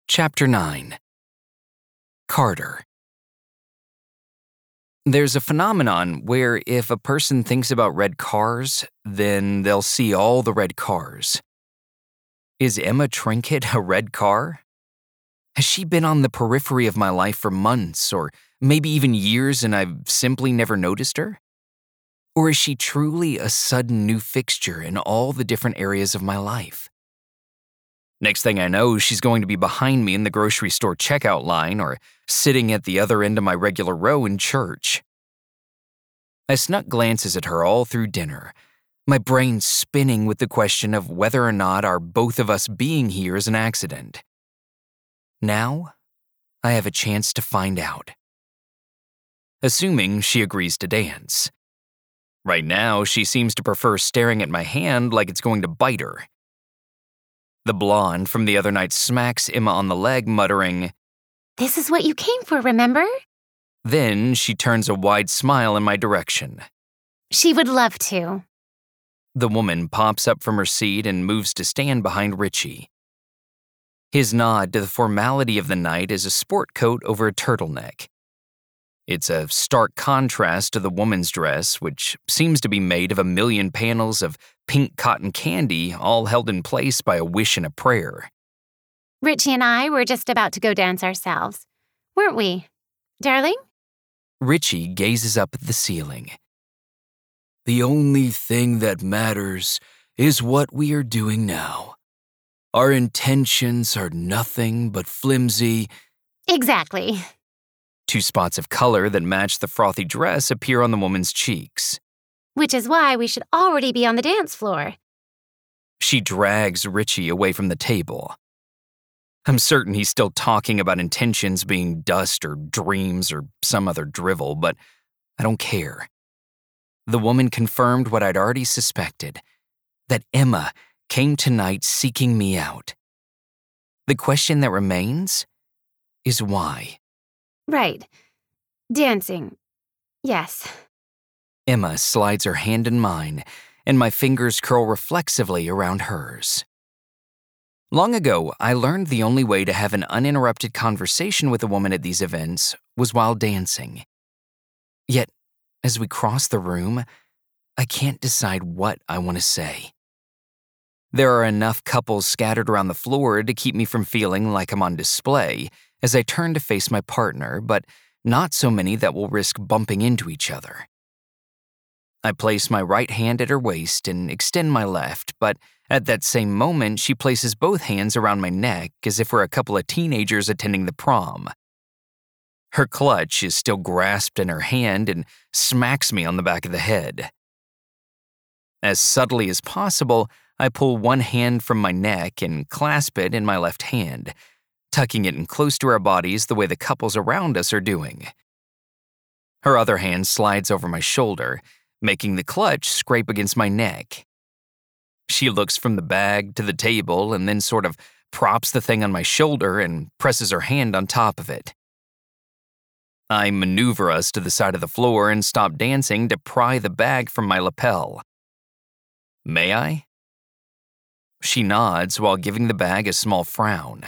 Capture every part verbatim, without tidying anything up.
Chapter nine. Carter. There's a phenomenon where if a person thinks about red cars, then they'll see all the red cars. Is Emma Trinket a red car? Has she been on the periphery of my life for months or maybe even years and I've simply never noticed her? Or is she truly a sudden new fixture in all the different areas of my life? Next thing I know, she's going to be behind me in the grocery store checkout line or sitting at the other end of my regular row in church. I snuck glances at her all through dinner, my brain spinning with the question of whether or not our both of us being here is an accident. Now, I have a chance to find out. Assuming she agrees to dance. Right now, she seems to prefer staring at my hand like it's going to bite her. The blonde from the other night smacks Emma on the leg, muttering, "This is what you came for, remember?" Then she turns a wide smile in my direction. "She would love to." The woman pops up from her seat and moves to stand behind Richie. His nod to the formality of the night is a sport coat over a turtleneck. It's a stark contrast to the woman's dress, which seems to be made of a million panels of pink cotton candy, all held in place by a wish and a prayer. Richie and I were just about to go dance ourselves, weren't we, darling? Richie gazes up at the ceiling. The only thing that matters is what we are doing now. Our intentions are nothing but flimsy. Exactly. Two spots of color that match the frothy dress appear on the woman's cheeks. Which is why we should already be on the dance floor. She drags Richie away from the table. I'm certain he's still talking about intentions being dust or dreams or some other drivel, but I don't care. The woman confirmed what I'd already suspected, that Emma came tonight seeking me out. The question that remains is why. Right. Dancing. Yes. Emma slides her hand in mine, and my fingers curl reflexively around hers. Long ago, I learned the only way to have an uninterrupted conversation with a woman at these events was while dancing. Yet, as we cross the room, I can't decide what I want to say. There are enough couples scattered around the floor to keep me from feeling like I'm on display as I turn to face my partner, but not so many that will risk bumping into each other. I place my right hand at her waist and extend my left, but at that same moment, she places both hands around my neck as if we're a couple of teenagers attending the prom. Her clutch is still grasped in her hand and smacks me on the back of the head. As subtly as possible, I pull one hand from my neck and clasp it in my left hand, tucking it in close to our bodies the way the couples around us are doing. Her other hand slides over my shoulder, making the clutch scrape against my neck. She looks from the bag to the table and then sort of props the thing on my shoulder and presses her hand on top of it. I maneuver us to the side of the floor and stop dancing to pry the bag from my lapel. May I? She nods while giving the bag a small frown.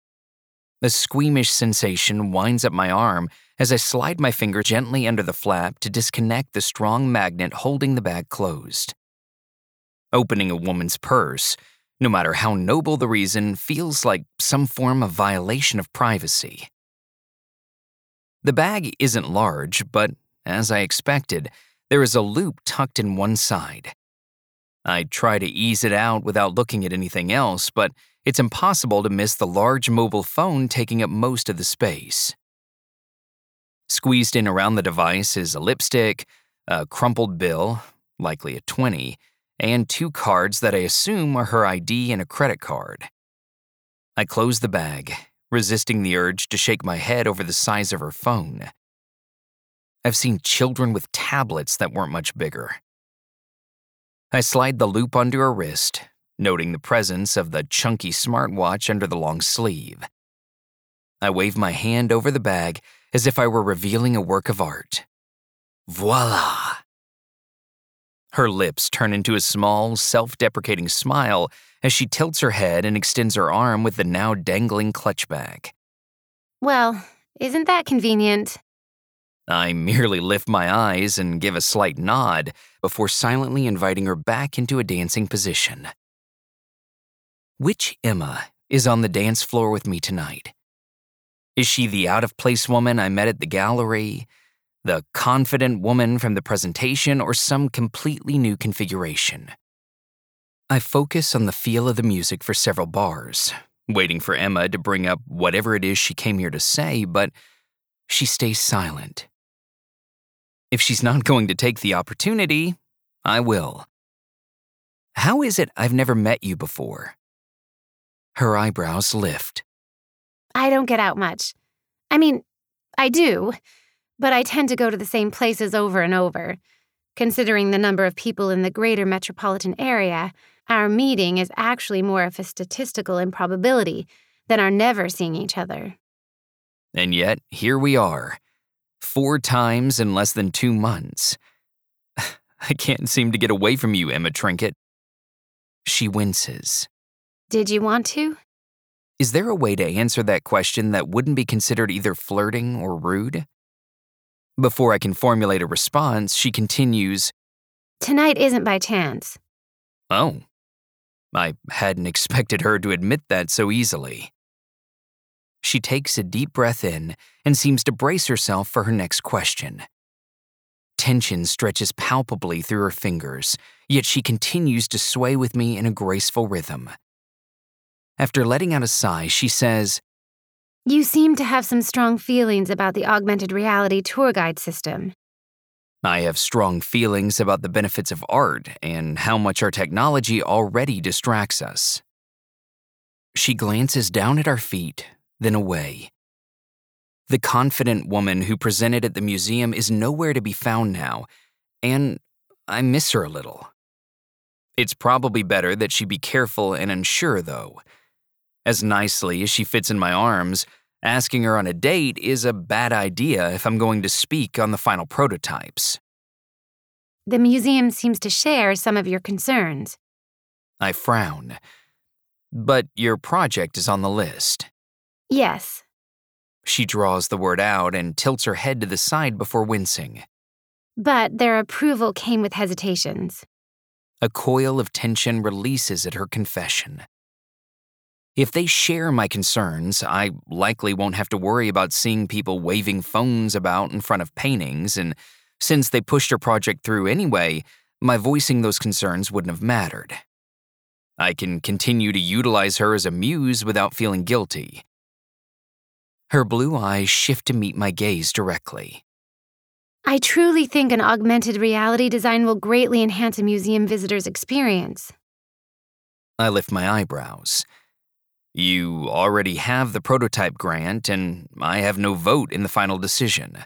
A squeamish sensation winds up my arm as I slide my finger gently under the flap to disconnect the strong magnet holding the bag closed. Opening a woman's purse, no matter how noble the reason, feels like some form of violation of privacy. The bag isn't large, but, as I expected, there is a loop tucked in one side. I try to ease it out without looking at anything else, but it's impossible to miss the large mobile phone taking up most of the space. Squeezed in around the device is a lipstick, a crumpled bill, likely a twenty, and two cards that I assume are her I D and a credit card. I close the bag, resisting the urge to shake my head over the size of her phone. I've seen children with tablets that weren't much bigger. I slide the loop onto her wrist, noting the presence of the chunky smartwatch under the long sleeve. I wave my hand over the bag as if I were revealing a work of art. Voila! Her lips turn into a small, self-deprecating smile as she tilts her head and extends her arm with the now dangling clutch bag. Well, isn't that convenient? I merely lift my eyes and give a slight nod before silently inviting her back into a dancing position. Which Emma is on the dance floor with me tonight? Is she the out-of-place woman I met at the gallery, the confident woman from the presentation, or some completely new configuration? I focus on the feel of the music for several bars, waiting for Emma to bring up whatever it is she came here to say, but she stays silent. If she's not going to take the opportunity, I will. How is it I've never met you before? Her eyebrows lift. I don't get out much. I mean, I do, but I tend to go to the same places over and over. Considering the number of people in the greater metropolitan area, our meeting is actually more of a statistical improbability than our never seeing each other. And yet, here we are. Four times in less than two months. I can't seem to get away from you, Emma Trinket. She winces. Did you want to? Is there a way to answer that question that wouldn't be considered either flirting or rude? Before I can formulate a response, she continues, Tonight isn't by chance. Oh. I hadn't expected her to admit that so easily. She takes a deep breath in and seems to brace herself for her next question. Tension stretches palpably through her fingers, yet she continues to sway with me in a graceful rhythm. After letting out a sigh, she says, You seem to have some strong feelings about the augmented reality tour guide system. I have strong feelings about the benefits of art and how much our technology already distracts us. She glances down at our feet, then away. The confident woman who presented at the museum is nowhere to be found now, and I miss her a little. It's probably better that she be careful and unsure, though. As nicely as she fits in my arms, asking her on a date is a bad idea if I'm going to speak on the final prototypes. The museum seems to share some of your concerns. I frown. But your project is on the list. Yes. She draws the word out and tilts her head to the side before wincing. But their approval came with hesitations. A coil of tension releases at her confession. If they share my concerns, I likely won't have to worry about seeing people waving phones about in front of paintings, and since they pushed her project through anyway, my voicing those concerns wouldn't have mattered. I can continue to utilize her as a muse without feeling guilty. Her blue eyes shift to meet my gaze directly. I truly think an augmented reality design will greatly enhance a museum visitor's experience. I lift my eyebrows. You already have the prototype grant, and I have no vote in the final decision.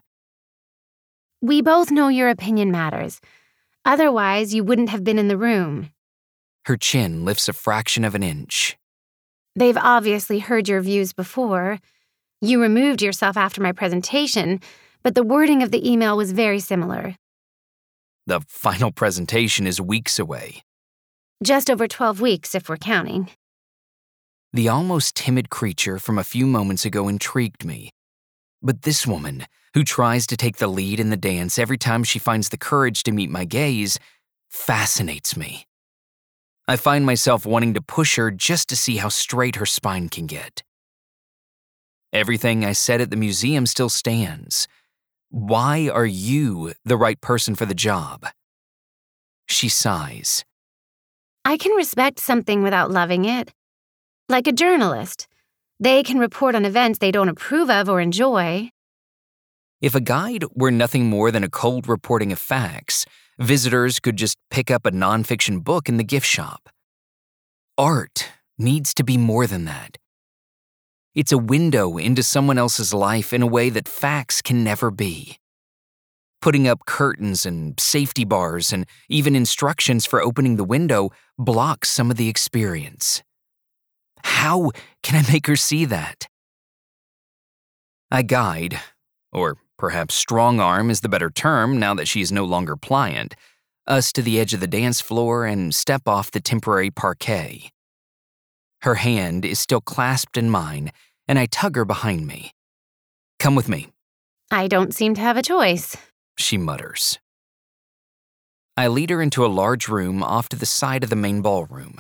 We both know your opinion matters. Otherwise, you wouldn't have been in the room. Her chin lifts a fraction of an inch. They've obviously heard your views before. You removed yourself after my presentation, but the wording of the email was very similar. The final presentation is weeks away. Just over twelve weeks, if we're counting. The almost timid creature from a few moments ago intrigued me. But this woman, who tries to take the lead in the dance every time she finds the courage to meet my gaze, fascinates me. I find myself wanting to push her just to see how straight her spine can get. Everything I said at the museum still stands. Why are you the right person for the job? She sighs. I can respect something without loving it. Like a journalist. They can report on events they don't approve of or enjoy. If a guide were nothing more than a cold reporting of facts, visitors could just pick up a nonfiction book in the gift shop. Art needs to be more than that. It's a window into someone else's life in a way that facts can never be. Putting up curtains and safety bars and even instructions for opening the window blocks some of the experience. How can I make her see that? I guide, or perhaps strong arm is the better term now that she is no longer pliant, us to the edge of the dance floor and step off the temporary parquet. Her hand is still clasped in mine, and I tug her behind me. "Come with me," I don't seem to have a choice. she mutters. I lead her into a large room off to the side of the main ballroom.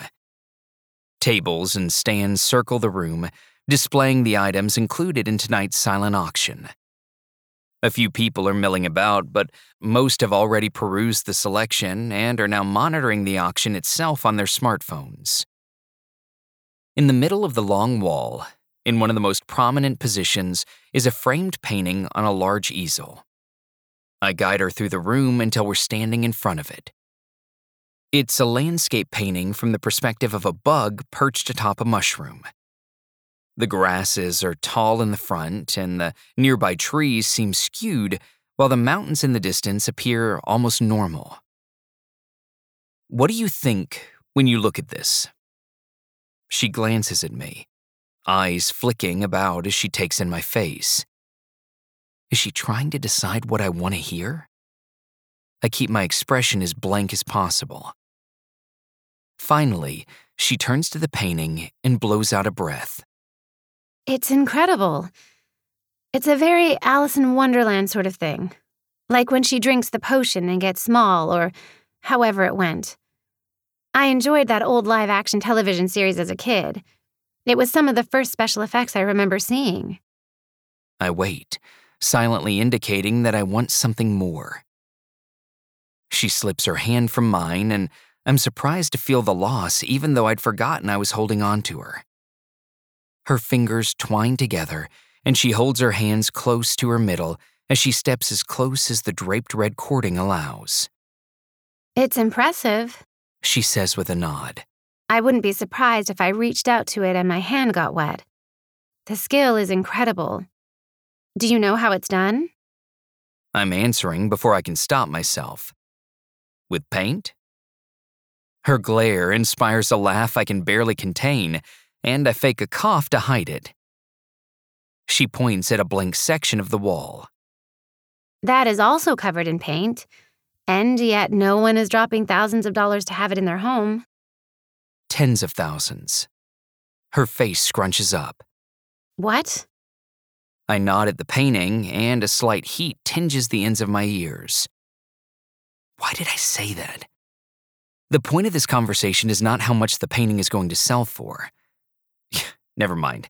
Tables and stands circle the room, displaying the items included in tonight's silent auction. A few people are milling about, but most have already perused the selection and are now monitoring the auction itself on their smartphones. In the middle of the long wall, in one of the most prominent positions, is a framed painting on a large easel. I guide her through the room until we're standing in front of it. It's a landscape painting from the perspective of a bug perched atop a mushroom. The grasses are tall in the front, and the nearby trees seem skewed, while the mountains in the distance appear almost normal. "What do you think when you look at this?" She glances at me, eyes flicking about as she takes in my face. Is she trying to decide what I want to hear? I keep my expression as blank as possible. Finally, she turns to the painting and blows out a breath. It's incredible. It's a very Alice in Wonderland sort of thing. Like when she drinks the potion and gets small, or however it went. I enjoyed that old live-action television series as a kid. It was some of the first special effects I remember seeing. I wait, silently indicating that I want something more. She slips her hand from mine, and I'm surprised to feel the loss even though I'd forgotten I was holding on to her. Her fingers twine together, and she holds her hands close to her middle as she steps as close as the draped red cording allows. It's impressive, she says with a nod. I wouldn't be surprised if I reached out to it and my hand got wet. The skill is incredible. Do you know how it's done? I'm answering before I can stop myself. With paint? Her glare inspires a laugh I can barely contain, and I fake a cough to hide it. She points at a blank section of the wall. That is also covered in paint, and yet no one is dropping thousands of dollars to have it in their home. Tens of thousands. Her face scrunches up. What? I nod at the painting, and a slight heat tinges the ends of my ears. Why did I say that? The point of this conversation is not how much the painting is going to sell for. Never mind.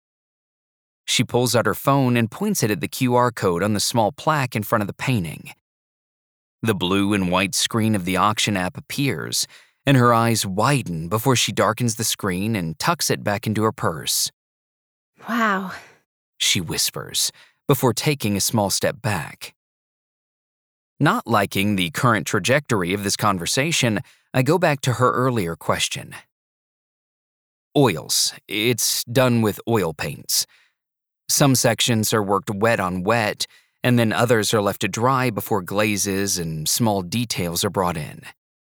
She pulls out her phone and points it at the Q R code on the small plaque in front of the painting. The blue and white screen of the auction app appears, and her eyes widen before she darkens the screen and tucks it back into her purse. Wow, she whispers, before taking a small step back. Not liking the current trajectory of this conversation, I go back to her earlier question. Oils. It's done with oil paints. Some sections are worked wet on wet, and then others are left to dry before glazes and small details are brought in.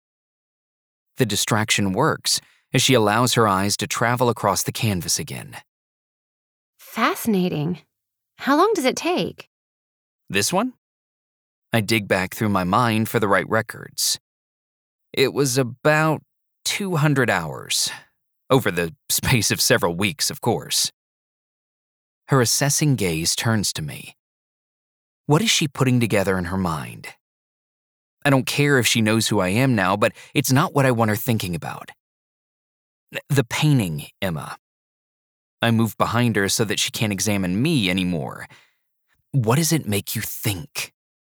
The distraction works as she allows her eyes to travel across the canvas again. Fascinating. How long does it take? This one? I dig back through my mind for the right records. It was about two hundred hours. Over the space of several weeks, of course. Her assessing gaze turns to me. What is she putting together in her mind? I don't care if she knows who I am now, but it's not what I want her thinking about. The painting, Emma. I move behind her so that she can't examine me anymore. What does it make you think?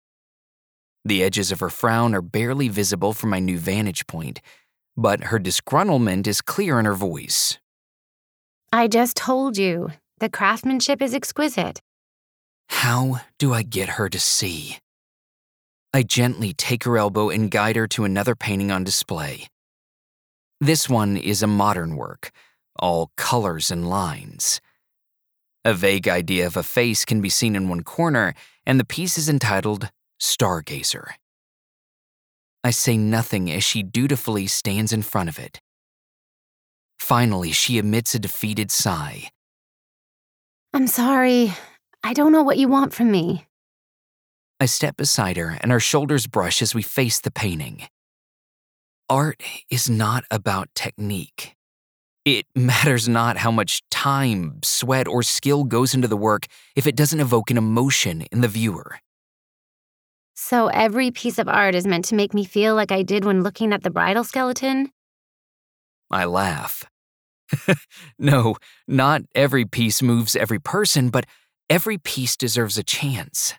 The edges of her frown are barely visible from my new vantage point, but her disgruntlement is clear in her voice. I just told you, the craftsmanship is exquisite. How do I get her to see? I gently take her elbow and guide her to another painting on display. This one is a modern work, all colors and lines. A vague idea of a face can be seen in one corner, and the piece is entitled Stargazer. I say nothing as she dutifully stands in front of it. Finally, she emits a defeated sigh. I'm sorry. I don't know what you want from me. I step beside her, and our shoulders brush as we face the painting. Art is not about technique. It matters not how much time, sweat, or skill goes into the work if it doesn't evoke an emotion in the viewer. So every piece of art is meant to make me feel like I did when looking at the bridal skeleton? I laugh. No, not every piece moves every person, but every piece deserves a chance.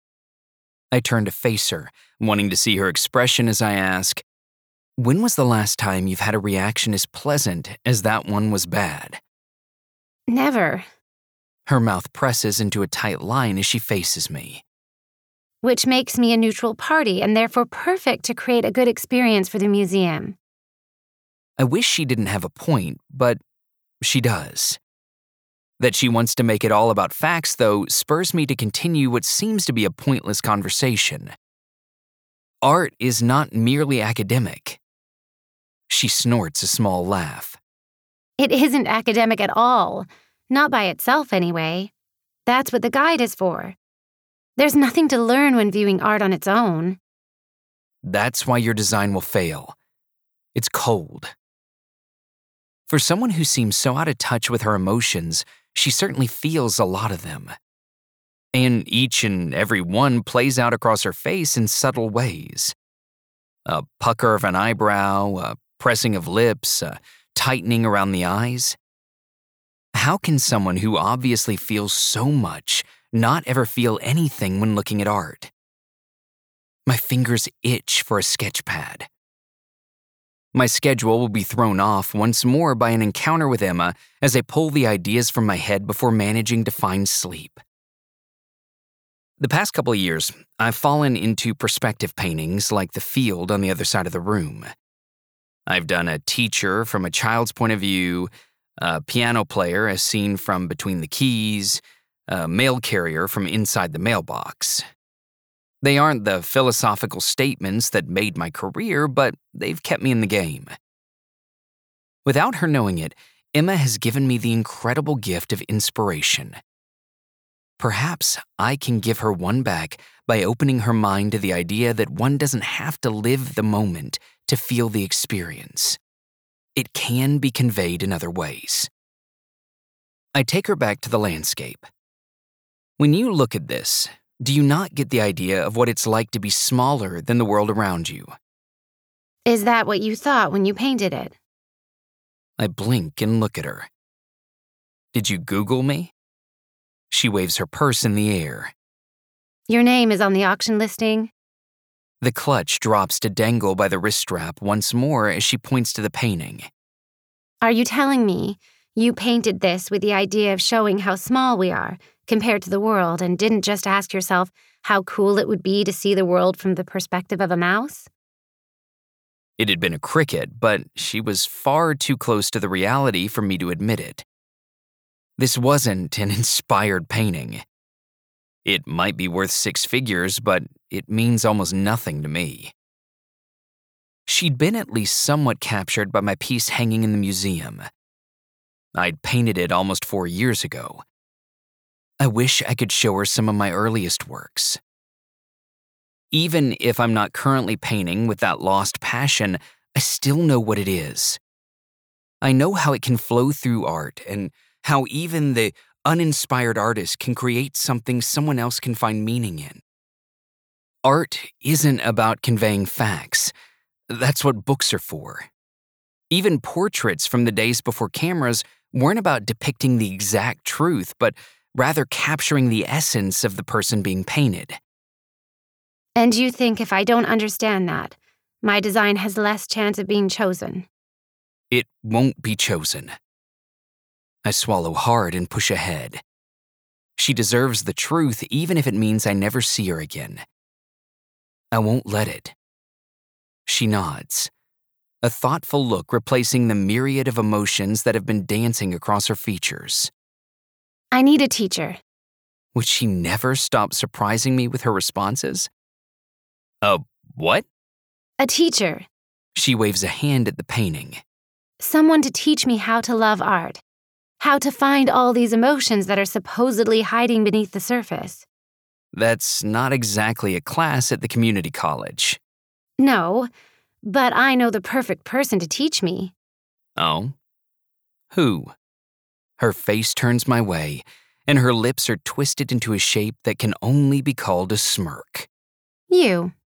I turn to face her, wanting to see her expression as I ask, when was the last time you've had a reaction as pleasant as that one was bad? Never. Her mouth presses into a tight line as she faces me. Which makes me a neutral party and therefore perfect to create a good experience for the museum. I wish she didn't have a point, but she does. That she wants to make it all about facts, though, spurs me to continue what seems to be a pointless conversation. Art is not merely academic. She snorts a small laugh. It isn't academic at all. Not by itself, anyway. That's what the guide is for. There's nothing to learn when viewing art on its own. That's why your design will fail. It's cold. For someone who seems so out of touch with her emotions, she certainly feels a lot of them. And each and every one plays out across her face in subtle ways. A pucker of an eyebrow, a pressing of lips, a tightening around the eyes. How can someone who obviously feels so much not ever feel anything when looking at art? My fingers itch for a sketch pad. My schedule will be thrown off once more by an encounter with Emma as I pull the ideas from my head before managing to find sleep. The past couple of years, I've fallen into perspective paintings like the field on the other side of the room. I've done a teacher from a child's point of view, a piano player as seen from between the keys, a mail carrier from inside the mailbox. They aren't the philosophical statements that made my career, but they've kept me in the game. Without her knowing it, Emma has given me the incredible gift of inspiration. Perhaps I can give her one back by opening her mind to the idea that one doesn't have to live the moment to feel the experience. It can be conveyed in other ways. I take her back to the landscape. When you look at this, do you not get the idea of what it's like to be smaller than the world around you? Is that what you thought when you painted it? I blink and look at her. Did you Google me? She waves her purse in the air. Your name is on the auction listing? The clutch drops to dangle by the wrist strap once more as she points to the painting. Are you telling me you painted this with the idea of showing how small we are compared to the world and didn't just ask yourself how cool it would be to see the world from the perspective of a mouse? It had been a cricket, but she was far too close to the reality for me to admit it. This wasn't an inspired painting. It might be worth six figures, but it means almost nothing to me. She'd been at least somewhat captured by my piece hanging in the museum. I'd painted it almost four years ago. I wish I could show her some of my earliest works. Even if I'm not currently painting with that lost passion, I still know what it is. I know how it can flow through art and how even the uninspired artist can create something someone else can find meaning in. Art isn't about conveying facts. That's what books are for. Even portraits from the days before cameras weren't about depicting the exact truth, but rather capturing the essence of the person being painted. And you think if I don't understand that, my design has less chance of being chosen? It won't be chosen. I swallow hard and push ahead. She deserves the truth even if it means I never see her again. I won't let it. She nods, a thoughtful look replacing the myriad of emotions that have been dancing across her features. I need a teacher. Would she never stop surprising me with her responses? A what? A teacher. She waves a hand at the painting. Someone to teach me how to love art. How to find all these emotions that are supposedly hiding beneath the surface. That's not exactly a class at the community college. No, But I know the perfect person to teach me. Oh? Who? Her face turns my way, and her lips are twisted into a shape that can only be called a smirk. You.